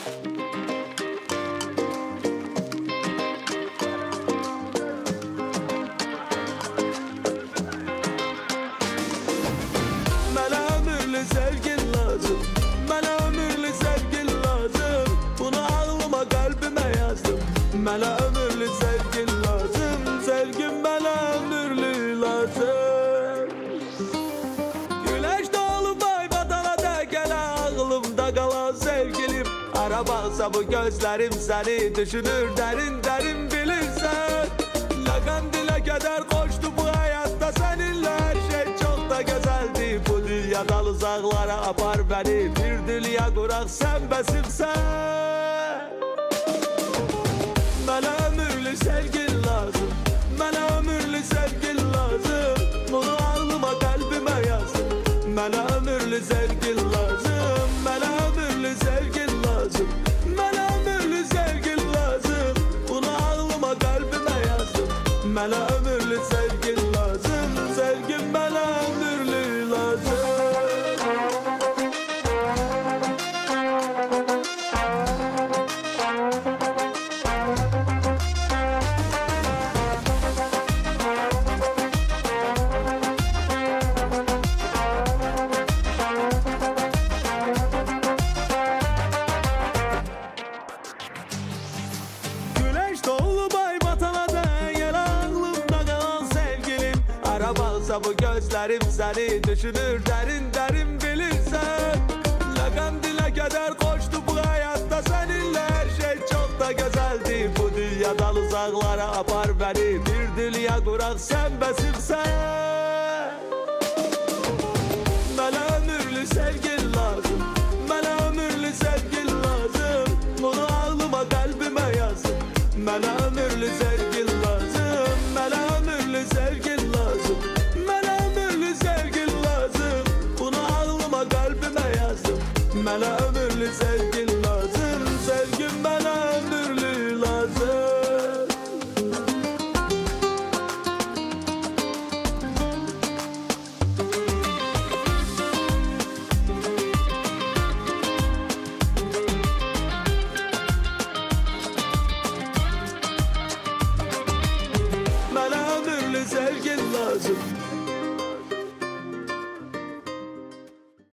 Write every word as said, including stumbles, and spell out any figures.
Sevgin lazım, bana ömürlü sevgin lazım. Bunu ağlıma kalbime yazdım. Bana ömürlü sevgin lazım. Sevgim bana ömürlü lazım. Güneş doğulup ay batana da gele aklımda kalan sevgilim. Arabalsa bu gözlerim seni düşünür derin derin bilirsen. Lakan dile keder koştu bu hayatta seninle, her şey çok da güzeldi. Bu dünyadan uzaklara apar beni, bir dünya kurak sen besimsen. Bana ömürlü sevgin lazım, bana ömürlü sevgin lazım. Bunu ağlıma kalbime yazdım. Bana ömürlü sevgin lazım, bana ömürlü sevgin lazım. Bana ömürlü sevgin lazım. Bunu ağlıma kalbime yazdım. Bana ömürlü sevgin lazım. Sevgim bana ömürlü lazım. Güneş doğulu bay batana değer aklımda kalan sevgilim. Arabalsa bu gözlerim seni düşünür derin derin bilirsen. Lakan dile keder koştu bu hayatta seninle, her şey çok da güzeldi. Bu dünyadan uzaklara apar beni, bir dünya kurak sen besimsen.